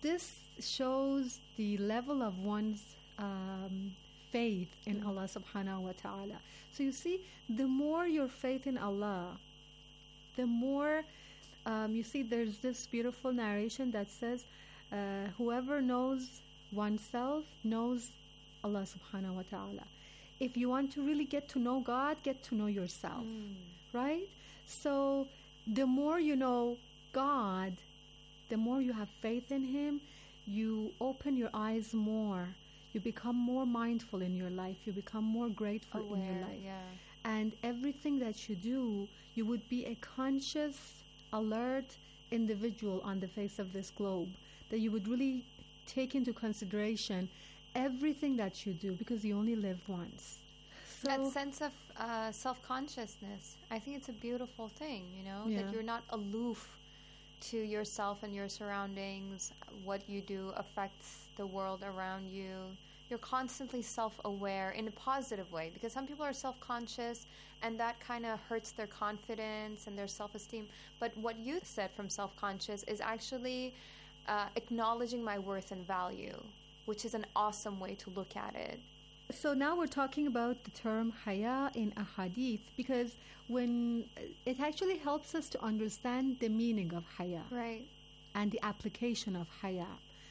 this shows the level of one's um, faith in mm-hmm. Allah subhanahu wa ta'ala. So you see, the more your faith in Allah, the more, um, you see, there's this beautiful narration that says, uh, whoever knows oneself knows Allah subhanahu wa ta'ala. If you want to really get to know God, get to know yourself, mm. right? So the more you know God, the more you have faith in Him, you open your eyes more. You become more mindful in your life. You become more grateful Aware, in your life. Yeah. And everything that you do, you would be a conscious, alert individual on the face of this globe. That you would really take into consideration everything that you do, because you only live once. So that sense of uh, self-consciousness, I think it's a beautiful thing, you know, yeah. that you're not aloof to yourself and your surroundings. What you do affects the world around you. You're constantly self-aware in a positive way, because some people are self-conscious and that kind of hurts their confidence and their self-esteem. But what you said from self-conscious is actually uh, acknowledging my worth and value, which is an awesome way to look at it. So now we're talking about the term haya in a hadith, because when it actually helps us to understand the meaning of haya, right, and the application of haya.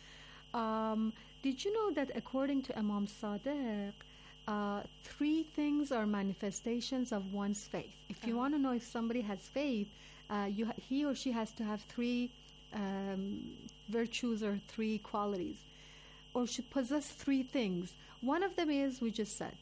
Um, did you know that according to Imam Sadiq, uh, three things are manifestations of one's faith? If you uh-huh. want to know if somebody has faith, uh, you ha- he or she has to have three um, virtues or three qualities, or should possess three things. One of them is, we just said,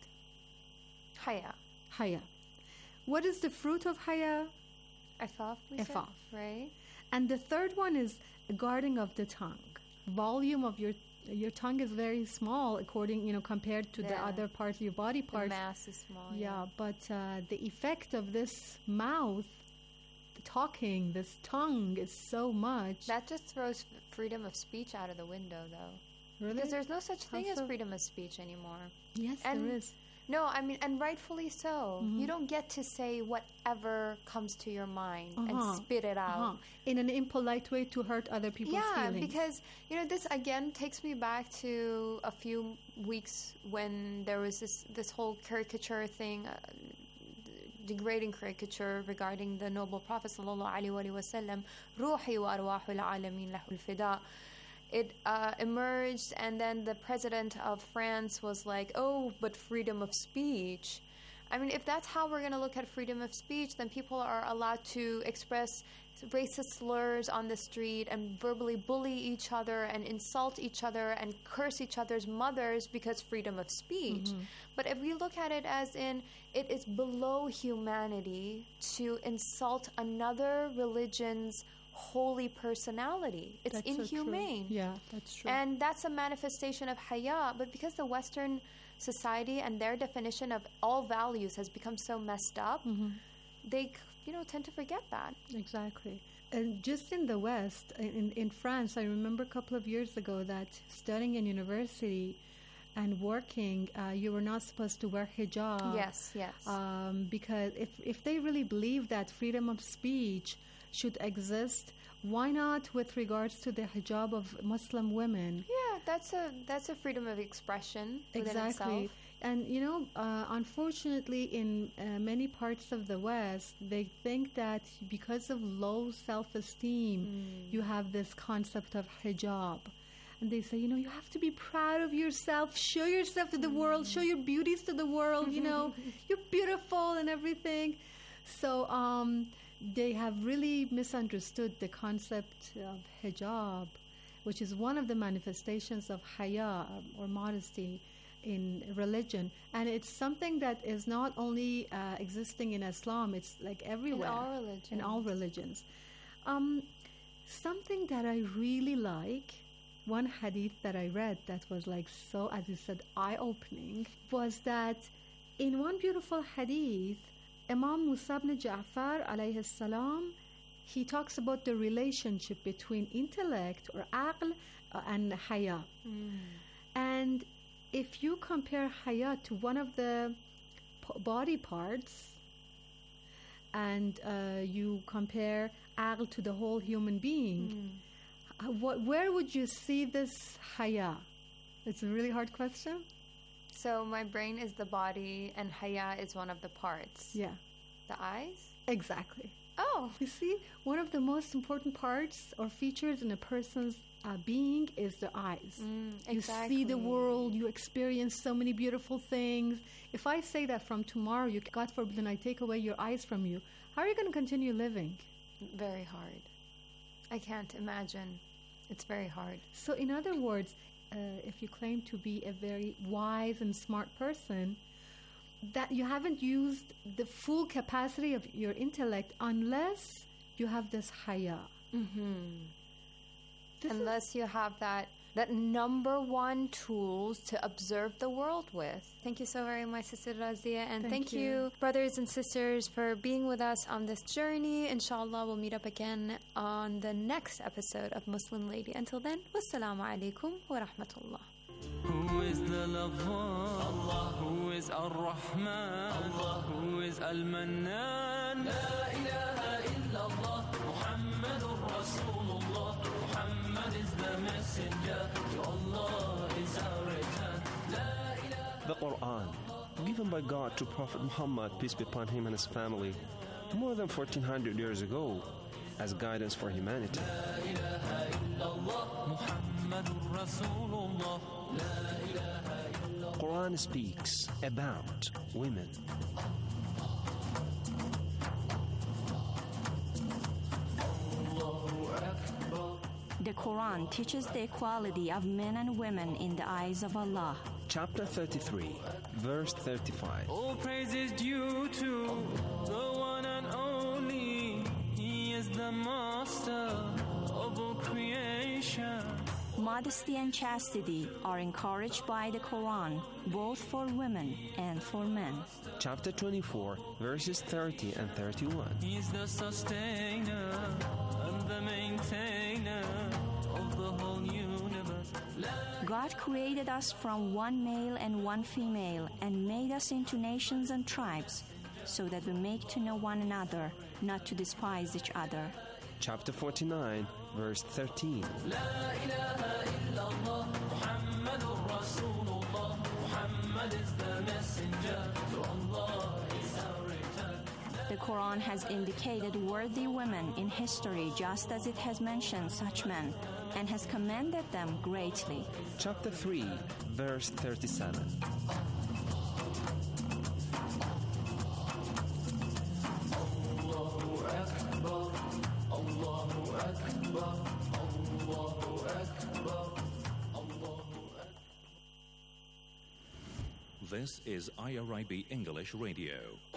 haya. Haya. What is the fruit of haya? Ifaf, we Ifaf. said, right? And the third one is guarding of the tongue. Volume of your your tongue is very small, according, you know, compared to yeah. the other parts of your body parts. The mass is small. Yeah, yeah. but uh, the effect of this mouth, the talking, this tongue is so much. That just throws freedom of speech out of the window, though. Really? Because there's no such thing How as so? freedom of speech anymore. Yes, and there is. No, I mean, and rightfully so. Mm-hmm. You don't get to say whatever comes to your mind uh-huh. and spit it out. Uh-huh. In an impolite way to hurt other people's yeah, feelings. Yeah, because, you know, this again takes me back to a few weeks when there was this, this whole caricature thing, uh, degrading caricature regarding the noble Prophet sallallahu alaihi wasallam, Ruhi wa arwahul alamin lahul fida. It uh, emerged, and then the president of France was like, oh, but freedom of speech. I mean, if that's how we're going to look at freedom of speech, then people are allowed to express racist slurs on the street and verbally bully each other and insult each other and curse each other's mothers because freedom of speech. Mm-hmm. But if we look at it as in, it is below humanity to insult another religion's holy personality. It's that's inhumane. So true. Yeah, that's true. And that's a manifestation of haya. But because the Western society and their definition of all values has become so messed up, mm-hmm. they, you know, tend to forget that. Exactly. And just in the West, in, in France, I remember a couple of years ago that studying in university and working, uh, you were not supposed to wear hijab. Yes, yes. Um, because if, if they really believe that freedom of speech should exist, why not with regards to the hijab of Muslim women? Yeah, that's a that's a freedom of expression within exactly. itself. And you know, uh, unfortunately, in uh, many parts of the West, they think that because of low self-esteem, mm. you have this concept of hijab. And they say, you know, you have to be proud of yourself, show yourself to the mm. world, show your beauties to the world, you know, you're beautiful and everything. So, um... they have really misunderstood the concept of hijab, which is one of the manifestations of haya or modesty in religion. And it's something that is not only uh, existing in Islam, it's like everywhere. In all religions. In all religions. Um, something that I really like, one hadith that I read that was like so, as you said, eye-opening, was that in one beautiful hadith, Imam Musa ibn Ja'far alayhi salam, he talks about the relationship between intellect or aql uh, and haya. Mm. And if you compare haya to one of the p- body parts and uh, you compare aql to the whole human being, uh, what, where would you see this haya? It's a really hard question. So my brain is the body and haya is one of the parts. Yeah. The eyes? Exactly. Oh. You see, one of the most important parts or features in a person's uh, being is the eyes. Mm, you exactly. see the world, you experience so many beautiful things. If I say that from tomorrow, you, God forbid, I take away your eyes from you, how are you going to continue living? Very hard. I can't imagine. It's very hard. So in other words, uh, if you claim to be a very wise and smart person, that you haven't used the full capacity of your intellect unless you have this haya. Mm-hmm. Unless you have that that number one tools to observe the world with. Thank you so very much, Sister Razia. And thank, thank you. you, brothers and sisters, for being with us on this journey. Inshallah, we'll meet up again on the next episode of Muslim Lady. Until then, wassalamu alaikum wa rahmatullah. Who is the lover? Allah. Who is Ar-Rahman? Allah. Who is Al-Mannan? La ilaha illallah. Muhammadur Rasulullah. Muhammad is the messenger. To Allah is our return. La ilaha. The Quran, given by God to Prophet Muhammad, peace be upon him and his family, more than fourteen hundred years ago, as guidance for humanity. La ilaha illallah. Muhammadur Rasulullah. Quran speaks about women. The Quran teaches the equality of men and women in the eyes of Allah. Chapter thirty-three, verse thirty-five. All praise is due to the one and only. He is the master of all creation. Modesty and chastity are encouraged by the Quran, both for women and for men. Chapter twenty-four, verses thirty and thirty-one. He is the sustainer and the maintainer of the whole universe. God created us from one male and one female and made us into nations and tribes so that we make to know one another, not to despise each other. Chapter forty-nine, verse thirteen. La ilaha illallah. Muhammadur Rasulullah. Muhammad is the messenger. To Allah is our return. The Quran has indicated worthy women in history just as it has mentioned such men and has commended them greatly. Chapter three, verse thirty-seven. This is I R I B English Radio.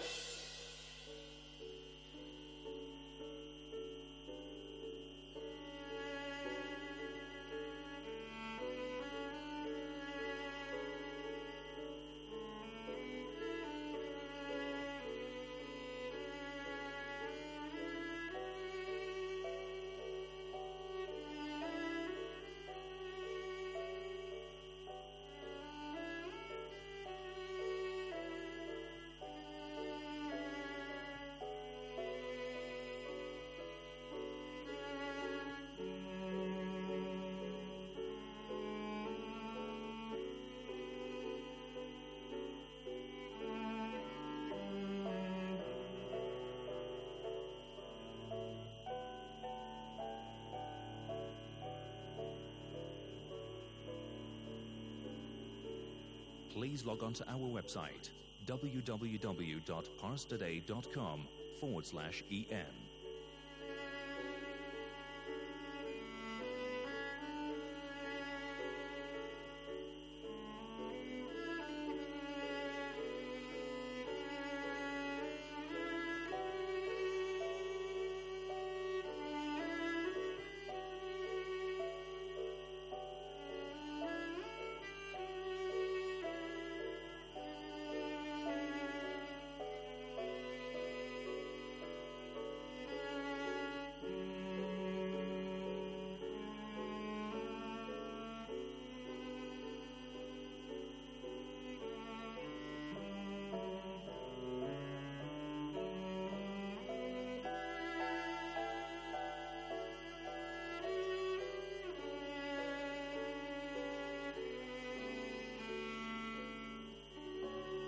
Please log on to our website w w w dot parstoday dot com forward slash en.